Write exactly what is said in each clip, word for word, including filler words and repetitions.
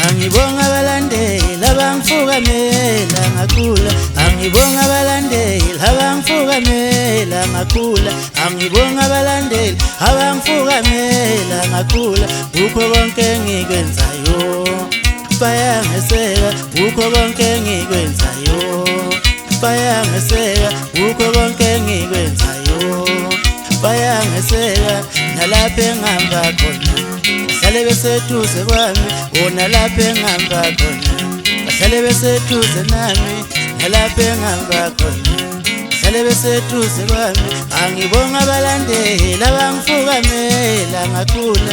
angibonga abalandeli abangifukamela ngakhula, angibonga abalandeli abangifukamela ngakhula, angibonga abalandeli abangifukamela ngakhula. Kukho konke engikwenzayo bayangeseka, kukho konke engikwenzayo bayangeseka, kukho konke engikwenzayo bayangeseka. Nalapho engihamba khona bahlale beseduze kwami, nalapho engihamba khona bahlale beseduze nami, nalapho engihamba khona bahlale beseduze kwami. Angibonga abalandeli abangifukamela ngakhula.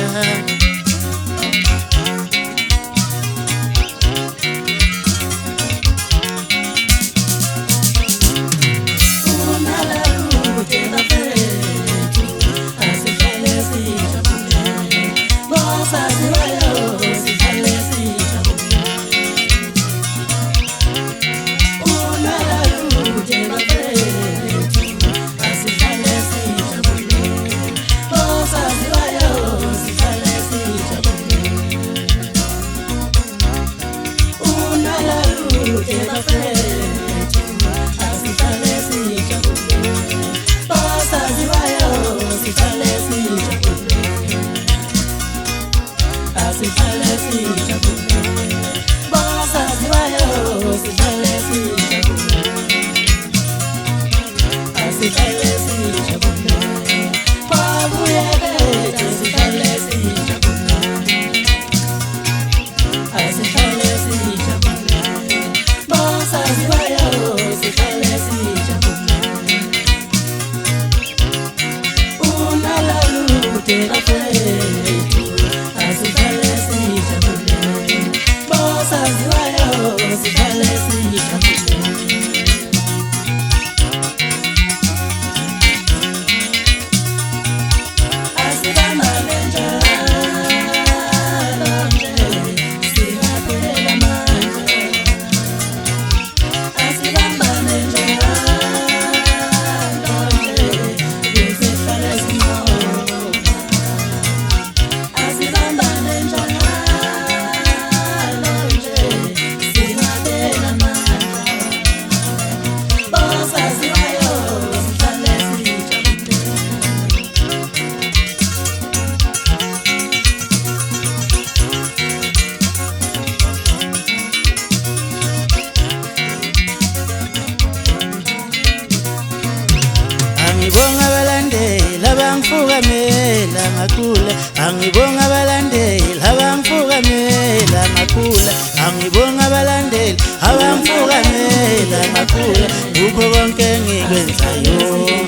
Angibonga abalandeli abangifukamela ngakhula, angibonga abalandeli abangifukamela ngakhula, angibonga abalandeli abangifukamela ngakhula. Kukho konke engikwenzayo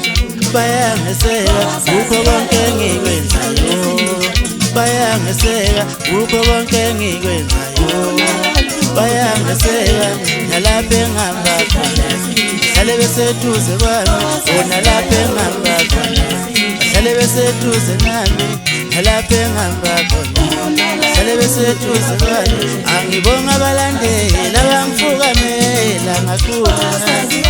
bayangeseka, kukho konke engikwenzayo bayangeseka, kukho konke engikwenzayo bayangeseka. Nalapho engihamba khona bahlale beseduze kwami, nalapho engihamba khona bahlale beseduze nami, nalapho engihamba khona bahlale beseduze kwami. Angibonga abalandeli abangifukamela ngakhula.